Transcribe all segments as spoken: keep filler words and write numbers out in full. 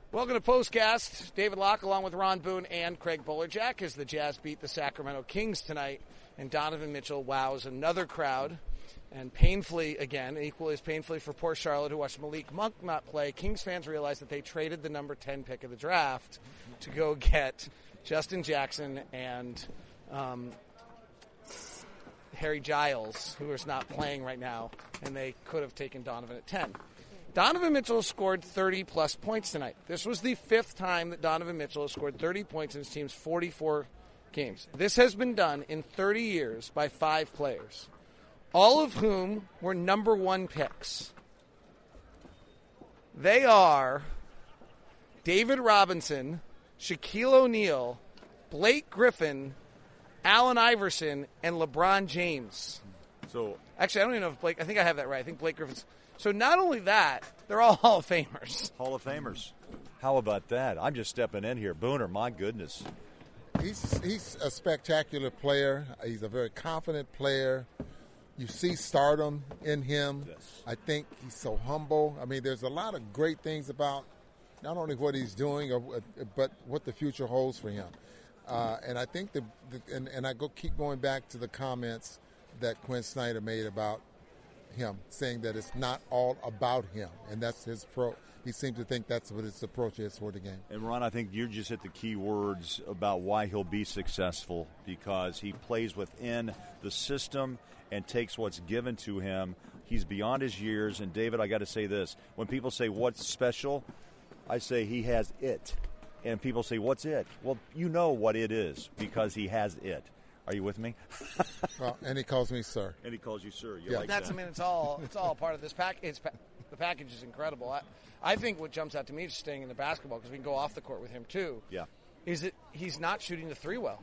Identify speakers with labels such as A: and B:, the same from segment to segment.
A: Welcome to Postcast. David Locke along with Ron Boone and Craig Bolerjack as the Jazz beat the Sacramento Kings tonight. And Donovan Mitchell wows another crowd. And painfully, again, equally as painfully for poor Charlotte, who watched Malik Monk not play, Kings fans realized that they traded the number ten pick of the draft to go get Justin Jackson and um, Harry Giles, who is not playing right now, and they could have taken Donovan at ten. Donovan Mitchell scored thirty-plus points tonight. This was the fifth time that Donovan Mitchell has scored thirty points in his team's forty-four games. This has been done in thirty years by five players, all of whom were number one picks. They are David Robinson, Shaquille O'Neal, Blake Griffin, Allen Iverson, and LeBron James.
B: So
A: Actually, I don't even know if Blake – I think I have that right. I think Blake Griffin's – so not only that, they're all Hall of Famers.
B: Hall of Famers. How about that? I'm just stepping in here. Booner, my goodness.
C: He's he's a spectacular player. He's a very confident player. You see stardom in him.
B: Yes.
C: I think he's so humble. I mean, there's a lot of great things about not only what he's doing, or, but what the future holds for him. Uh, and I think the, the and, and I go keep going back to the comments that Quinn Snyder made about him, saying that it's not all about him, and that's his pro. He seems to think that's what his approach is for the game.
B: And Ron, I think you just hit the key words about why he'll be successful, because he plays within the system and takes what's given to him. He's beyond his years. And David, I got to say this: when people say what's special, I say he has it. And people say, what's it? Well, you know what it is because he has it. Are you with me?
C: Well, and he calls me sir.
B: And he calls you sir. You
C: Yeah.
B: like
A: That's,
B: that?
A: I mean, it's all it's all part of this pack. It's pa- the package is incredible. I, I think what jumps out to me, just staying in the basketball, because we can go off the court with him too.
B: Yeah.
A: Is that he's not shooting the three well.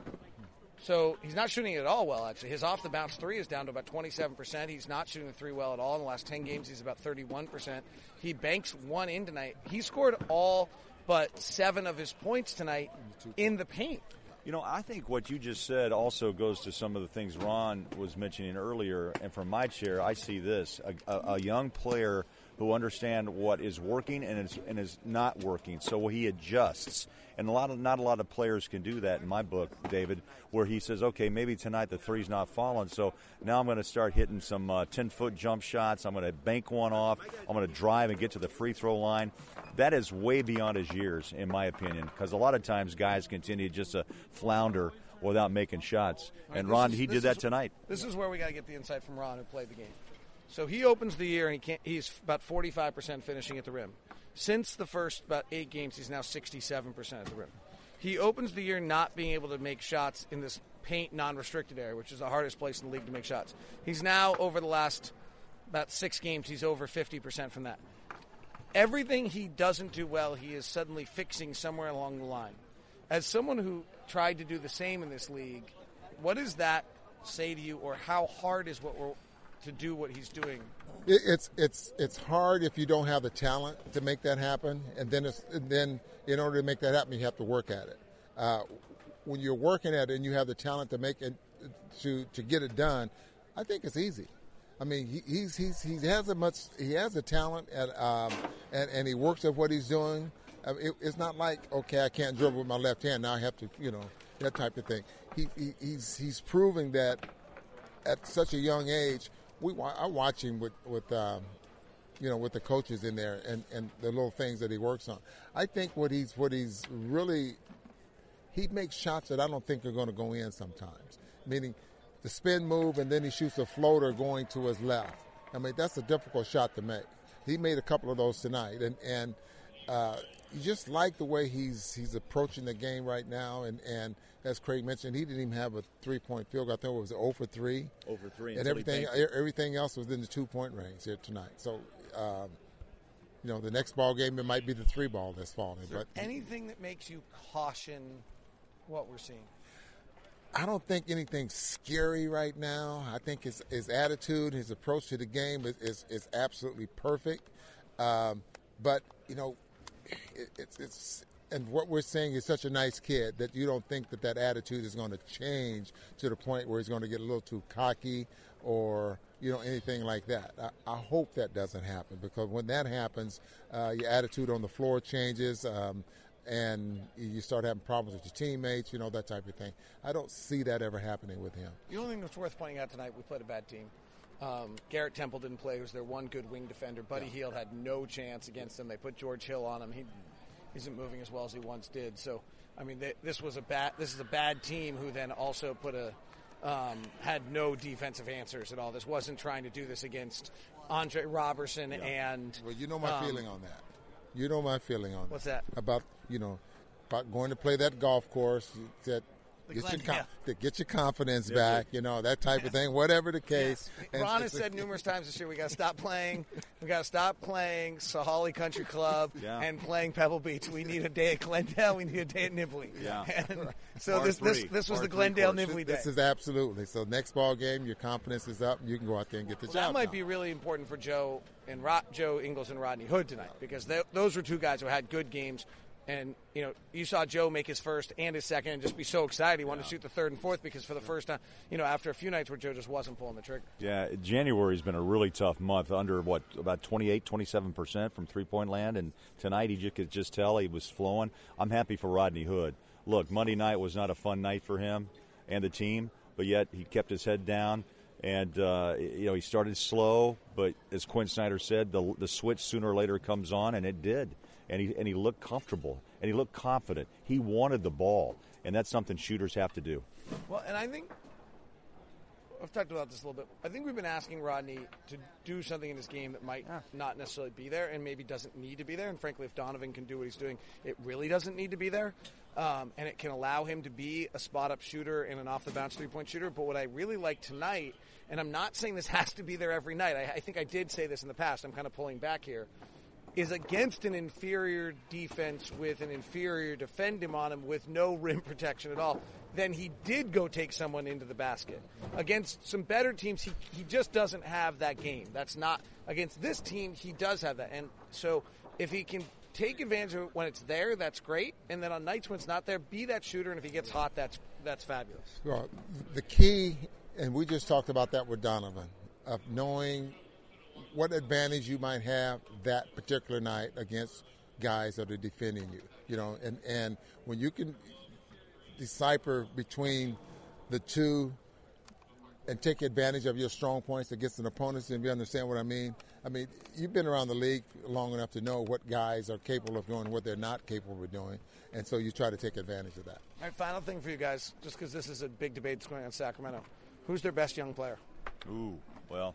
A: So he's not shooting it at all well. Actually, his off the bounce three is down to about twenty-seven percent. He's not shooting the three well at all. In the last ten games, he's about thirty-one percent. He banks one in tonight. He scored all but seven of his points tonight in the paint.
B: You know, I think what you just said also goes to some of the things Ron was mentioning earlier. And from my chair, I see this, a, a, a young player who understands what is working and is, and is not working. So he adjusts. And a lot of not a lot of players can do that in my book, David, where he says, okay, maybe tonight the three's not falling, so now I'm going to start hitting some uh, ten-foot jump shots. I'm going to bank one off. I'm going to drive and get to the free throw line. That is way beyond his years, in my opinion, because a lot of times guys continue just to flounder without making shots. And
A: Right,
B: Ron,
A: is-
B: he did
A: is-
B: that tonight.
A: This is where we got to get the insight from Ron, who played the game. So he opens the year, and he can't, he's about forty-five percent finishing at the rim. Since the first about eight games, he's now sixty-seven percent at the rim. He opens the year not being able to make shots in this paint non-restricted area, which is the hardest place in the league to make shots. He's now, over the last about six games, he's over fifty percent from that. Everything he doesn't do well, he is suddenly fixing somewhere along the line. As someone who tried to do the same in this league, what does that say to you, or how hard is what we're to do what he's doing?
C: It, it's it's it's hard if you don't have the talent to make that happen, and then it's and then in order to make that happen, you have to work at it. Uh, when you're working at it and you have the talent to make it to to get it done, I think it's easy. I mean, he, he's he's he has a much he has a talent at um, and and he works at what he's doing. I mean, it, it's not like, okay, I can't dribble with my left hand, now I have to, you know, that type of thing. He, he he's he's proving that at such a young age. We I watch him with with um, you know with the coaches in there and, and the little things that he works on. I think what he's what he's really he makes shots that I don't think are going to go in sometimes. Meaning the spin move and then he shoots a floater going to his left. I mean, that's a difficult shot to make. He made a couple of those tonight, and and uh, you just like the way he's he's approaching the game right now. And, and as Craig mentioned, he didn't even have a three-point field goal. I think it was zero for three.
B: Over three.
C: And everything everything else was in the two-point range here tonight. So, um, you know, the next ball game, it might be the three ball that's falling.
A: Is there
C: But
A: anything that makes you caution what we're seeing?
C: I don't think anything scary right now. I think his, his attitude, his approach to the game is, is, is absolutely perfect. Um, but, you know, it, it's, it's and what we're seeing is such a nice kid that you don't think that that attitude is going to change to the point where he's going to get a little too cocky or you know anything like that. I, I hope that doesn't happen, because when that happens, uh, your attitude on the floor changes, um, and you start having problems with your teammates, you know, that type of thing. I don't see that ever happening with him.
A: The only thing that's worth pointing out tonight, we played a bad team. Um, Garrett Temple didn't play. He was their one good wing defender. Buddy yeah. Hield had no chance against them. They put George Hill on him. He isn't moving as well as he once did. So, I mean, they, this was a bad. This is a bad team who then also put a um, had no defensive answers at all. This wasn't trying to do this against Andre Robertson yeah. and.
C: Well, you know my
A: um,
C: feeling on that. You know my feeling on
A: what's
C: that.
A: What's that
C: about? You know, about going to play that golf course. That. Get
A: Glenn,
C: your, com-
A: yeah.
C: get your confidence
B: yeah,
C: back,
B: yeah.
C: you know, that type of thing, whatever the case.
A: Yeah.
C: And
A: Ron has said numerous times this year, we got to stop playing. We got to stop playing Sahali Country Club
B: yeah.
A: and playing Pebble Beach. We need a day at Glendale. We need a day at Nibley.
B: Yeah.
A: And so
B: Par
A: this, this
B: three.
A: this was
B: Par
A: the Glendale
B: three
A: Nibley day.
C: This is absolutely. So next ball game, your confidence is up, and you can go out there and get the
A: well,
C: job
A: That might
C: done.
A: be really important for Joe and Ro- Joe Ingles and Rodney Hood tonight, because they, those were two guys who had good games. And, you know, you saw Joe make his first and his second and just be so excited. He wanted yeah. to shoot the third and fourth, because for the first time, you know, after a few nights where Joe just wasn't pulling the trigger.
B: Yeah, January's been a really tough month, under, what, about twenty-eight, twenty-seven percent from three-point land. And tonight, he just could just tell he was flowing. I'm happy for Rodney Hood. Look, Monday night was not a fun night for him and the team, but yet he kept his head down. And, uh, you know, he started slow, but as Quinn Snyder said, the, the switch sooner or later comes on, and it did. And he and he looked comfortable, and he looked confident. He wanted the ball, and that's something shooters have to do.
A: Well, and I think I've talked about this a little bit. I think we've been asking Rodney to do something in this game that might yeah. not necessarily be there, and maybe doesn't need to be there. And frankly, if Donovan can do what he's doing, it really doesn't need to be there, um, and it can allow him to be a spot-up shooter and an off-the-bounce three-point shooter. But what I really like tonight, and I'm not saying this has to be there every night. I, I think I did say this in the past. I'm kind of pulling back here. Is against an inferior defense with an inferior defend him on him with no rim protection at all, then he did go take someone into the basket. Against some better teams, he, he just doesn't have that game. That's not – against this team, he does have that. And so if he can take advantage of it when it's there, that's great. And then on nights when it's not there, be that shooter, and if he gets hot, that's that's fabulous.
C: Well, the key, and we just talked about that with Donovan, of knowing – what advantage you might have that particular night against guys that are defending you, you know, and, and when you can decipher between the two and take advantage of your strong points against an opponent, and you understand what I mean? I mean, you've been around the league long enough to know what guys are capable of doing and what they're not capable of doing, and so you try to take advantage of that.
A: All right, final thing for you guys, just because this is a big debate that's going on in Sacramento. Who's their best young player?
B: Ooh, well,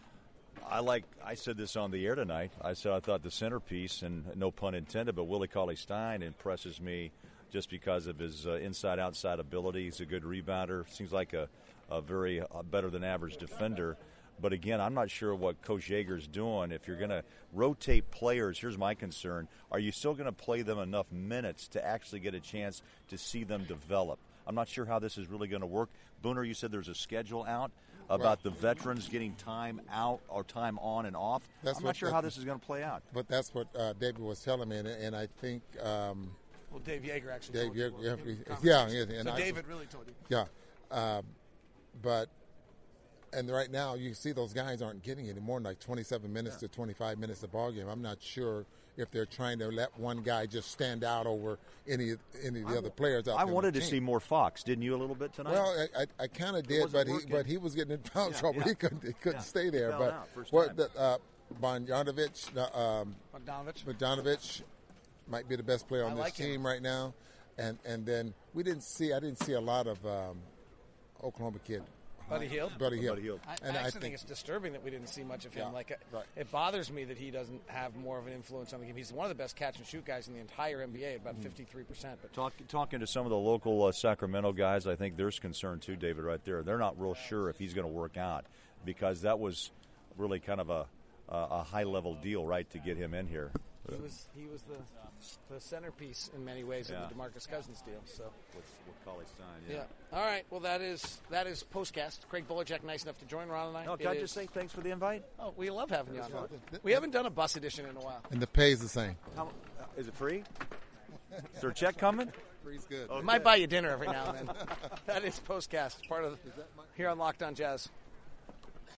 B: I like. I said this on the air tonight. I said I thought the centerpiece, and no pun intended, but Willie Cauley-Stein impresses me just because of his uh, inside-outside ability. He's a good rebounder. Seems like a, a very uh, better than average defender. But again, I'm not sure what Coach Yeager's doing. If you're going to rotate players, here's my concern: are you still going to play them enough minutes to actually get a chance to see them develop? I'm not sure how this is really going to work. Booner, you said there's a schedule out about
C: right.
B: the veterans getting time out or time on and off.
C: That's
B: I'm
C: what,
B: not sure how this is going to play out.
C: But that's what uh, David was telling me, and, and I think um,
A: well, Dave Yeager actually.
C: Dave
A: told
C: Yeager,
A: you.
C: yeah, yeah, and
A: so
C: I,
A: David really told you.
C: Yeah, um, but and right now you see those guys aren't getting any more than like twenty-seven minutes yeah. to twenty-five minutes a ball game. I'm not sure if they're trying to let one guy just stand out over any any of the I, other players out
B: I
C: there. I
B: wanted to
C: team.
B: see more Fox, didn't you, a little bit tonight?
C: Well, I, I, I kind of did, but
B: working.
C: he but he was getting in foul
B: yeah,
C: trouble.
B: Yeah.
C: He couldn't he couldn't
B: yeah.
C: stay there.
B: He
C: but
B: first
C: what
B: time.
C: the, uh, Bogdanovic, um,
A: Bogdanovic,
C: Bogdanovic might be the best player on
A: I
C: this
A: like
C: team
A: him.
C: right now, and and then we didn't see I didn't see a lot of um, Oklahoma kid.
A: Buddy Hield?
C: Buddy Hield.
B: Buddy Hield.
A: I,
C: and
A: I actually
C: I
A: think,
C: think
A: it's disturbing that we didn't see much of him.
C: Yeah,
A: like,
C: right.
A: It bothers me that he doesn't have more of an influence on the game. He's one of the best catch and shoot guys in the entire N B A, about fifty-three percent. But
B: Talk, talking to some of the local uh, Sacramento guys, I think there's concern too, David, right there. They're not real sure if he's going to work out, because that was really kind of a, a, a high-level deal, right, to get him in here.
A: He was he was the the centerpiece in many ways
B: yeah.
A: of the DeMarcus Cousins deal. So
B: with, with Cauley-Stein, yeah.
A: yeah. All right. Well, that is that is Postcast. Craig Bullerjack, nice enough to join Ron and I.
B: No, can
A: it
B: I
A: is,
B: just say thanks for the invite?
A: Oh, we love having you on. We haven't done a bus edition in a while.
C: and the pay's the same.
B: How, uh, is it free? Is there a check coming?
C: Free's good.
A: Okay. Might buy you dinner every now and then. That is Postcast, part of the, here on Locked On Jazz.